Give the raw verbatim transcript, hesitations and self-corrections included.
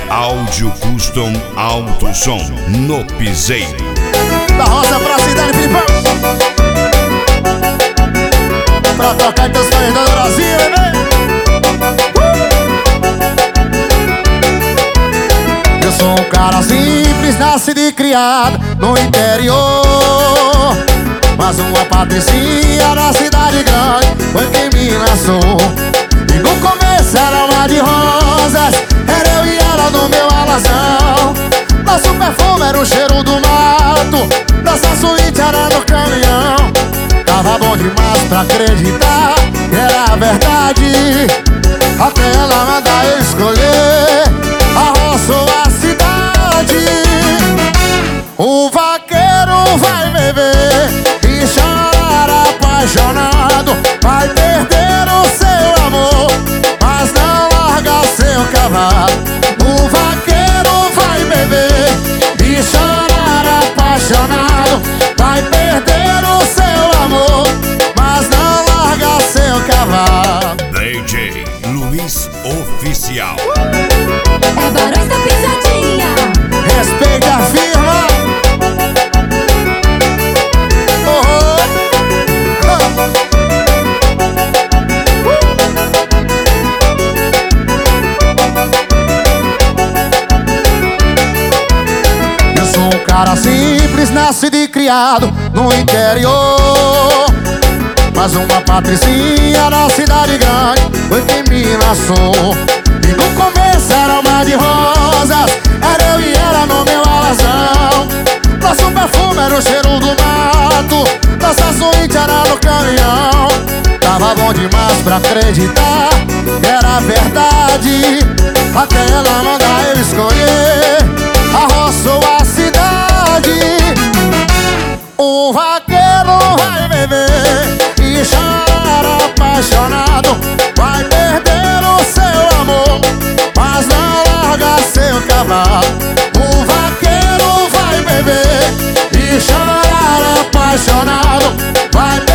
Áudio Custom Alto Som no Piseiro. Da roça pra cidade, Filipão, pra tocar teus sonhos do Brasil, bebê. Eu sou um cara simples, nascido e criado no interior, mas uma patricinha na cidade grande foi quem me lançou. E no começo era uma de rosas, era eu e ela no meu alazão. Nosso perfume era o cheiro do mato, nossa suíte era no caminhão. Tava bom demais pra acreditar que era verdade, até ela mandar eu escolher a roça ou a cidade. O vaqueiro vai beber e chorar apaixonado, vai perder o seu amor, mas não larga seu cavalo. O vaqueiro vai beber e chorar apaixonado, vai perder o seu amor, mas não larga seu cavalo. D J Luiz Oficial. É Barões da Pisadinha. Respeita a firma. Oh, eu sou um cara simples, nascido e criado no interior, mas uma patricinha na cidade grande foi quem me lançou. E no começo era uma de rosas, era eu e ela no meu alazão. Nosso perfume era o cheiro do mato, nossa suíte era no caminhão. Tava bom demais pra acreditar que era verdade, até ela mandar eu escolher a roça ou a cidade. O vaqueiro vai beber e chorar apaixonado, vai perder o seu amor, mas não larga seu cavalo. O vaqueiro vai beber e chorar apaixonado, vai perder